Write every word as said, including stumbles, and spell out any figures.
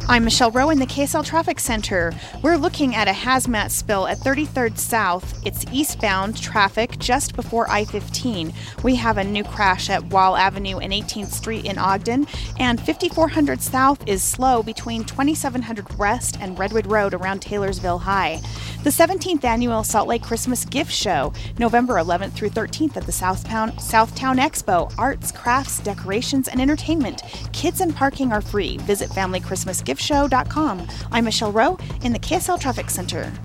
I'm Michelle Rowe in the K S L Traffic Center. We're looking at a hazmat spill at thirty-third South. It's eastbound traffic just before I fifteen. We have a new crash at Wall Avenue and eighteenth Street in Ogden, and fifty-four hundred South is slow between twenty-seven hundred West and Redwood Road around Taylorsville High. The seventeenth Annual Salt Lake Christmas Gift Show, November eleventh through thirteenth at the Southtown, Southtown Expo. Arts, crafts, decorations, and entertainment. Kids and parking are free. Visit family christmas gift show dot com. I'm Michelle Rowe in the K S L Traffic Center.